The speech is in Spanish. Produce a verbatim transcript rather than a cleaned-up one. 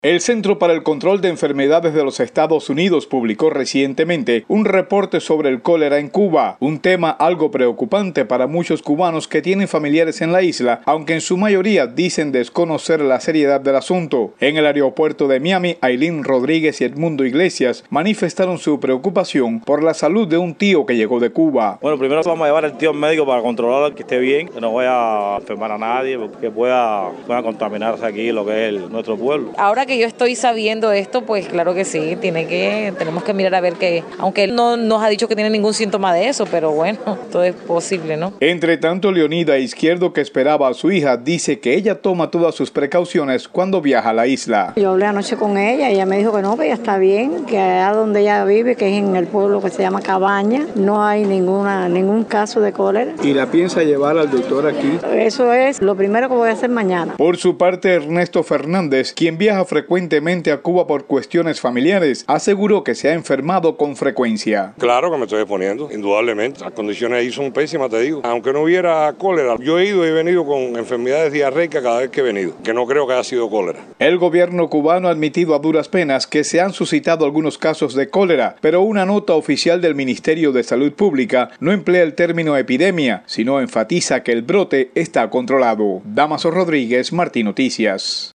El Centro para el Control de Enfermedades de los Estados Unidos publicó recientemente un reporte sobre el cólera en Cuba, un tema algo preocupante para muchos cubanos que tienen familiares en la isla, aunque en su mayoría dicen desconocer la seriedad del asunto. En el aeropuerto de Miami, Ailín Rodríguez y Edmundo Iglesias manifestaron su preocupación por la salud de un tío que llegó de Cuba. Bueno, primero vamos a llevar al tío al médico para controlarlo, que esté bien, que no vaya a enfermar a nadie, que pueda, pueda contaminarse aquí lo que es el, nuestro pueblo. Ahora que yo estoy sabiendo esto, pues claro que sí, tiene que, tenemos que mirar a ver que, aunque él no nos ha dicho que tiene ningún síntoma de eso, pero bueno, todo es posible, ¿no? Entre tanto, Leonida Izquierdo, que esperaba a su hija, dice que ella toma todas sus precauciones cuando viaja a la isla. Yo hablé anoche con ella y ella me dijo que no, que ella está bien, que allá donde ella vive, que es en el pueblo que se llama Cabaña, no hay ninguna, ningún caso de cólera. ¿Y la piensa llevar al doctor aquí? Eso es lo primero que voy a hacer mañana. Por su parte, Ernesto Fernández, quien viaja frecuentemente a Cuba por cuestiones familiares, aseguró que se ha enfermado con frecuencia. Claro que me estoy exponiendo, indudablemente. Las condiciones ahí son pésimas, te digo. Aunque no hubiera cólera, yo he ido y he venido con enfermedades diarreicas cada vez que he venido, que no creo que haya sido cólera. El gobierno cubano ha admitido a duras penas que se han suscitado algunos casos de cólera, pero una nota oficial del Ministerio de Salud Pública no emplea el término epidemia, sino enfatiza que el brote está controlado. Damaso Rodríguez, Martín Noticias.